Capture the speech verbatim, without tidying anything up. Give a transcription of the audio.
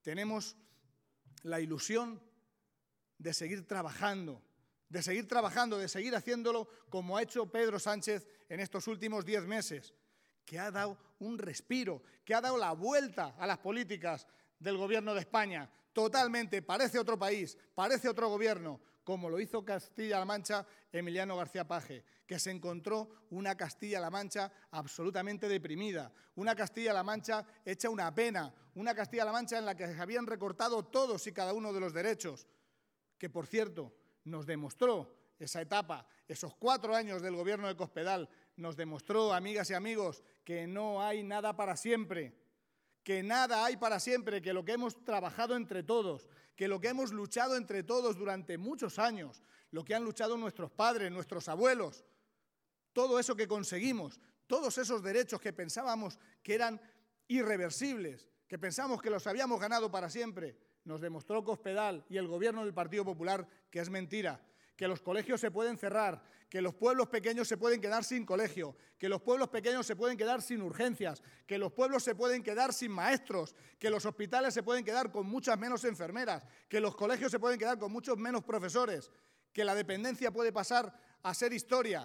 tenemos la ilusión de seguir trabajando, de seguir trabajando, de seguir haciéndolo como ha hecho Pedro Sánchez en estos últimos diez meses, que ha dado un respiro, que ha dado la vuelta a las políticas del Gobierno de España. Totalmente, parece otro país, parece otro gobierno, como lo hizo Castilla-La Mancha Emiliano García Paje, que se encontró una Castilla-La Mancha absolutamente deprimida, una Castilla-La Mancha hecha una pena, una Castilla-La Mancha en la que se habían recortado todos y cada uno de los derechos, que, por cierto, nos demostró esa etapa, esos cuatro años del gobierno de Cospedal, nos demostró, amigas y amigos, que no hay nada para siempre, que nada hay para siempre, que lo que hemos trabajado entre todos, que lo que hemos luchado entre todos durante muchos años, lo que han luchado nuestros padres, nuestros abuelos, todo eso que conseguimos, todos esos derechos que pensábamos que eran irreversibles, que pensábamos que los habíamos ganado para siempre, nos demostró Cospedal y el Gobierno del Partido Popular que es mentira, que los colegios se pueden cerrar, que los pueblos pequeños se pueden quedar sin colegio, que los pueblos pequeños se pueden quedar sin urgencias, que los pueblos se pueden quedar sin maestros, que los hospitales se pueden quedar con muchas menos enfermeras, que los colegios se pueden quedar con muchos menos profesores, que la dependencia puede pasar a ser historia,